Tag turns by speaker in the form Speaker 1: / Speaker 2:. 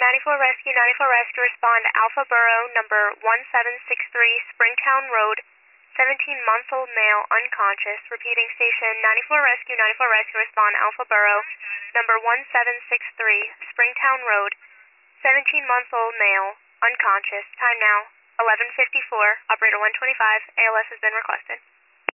Speaker 1: 94 Rescue, 94 Rescue, respond to Alpha Borough, number 1763, Springtown Road, 17-month-old male, unconscious. Repeating, station 94 Rescue, 94 Rescue, respond to Alpha Borough, number 1763, Springtown Road, 17-month-old male, unconscious. Time now, 11:54. Operator 125, ALS has been requested.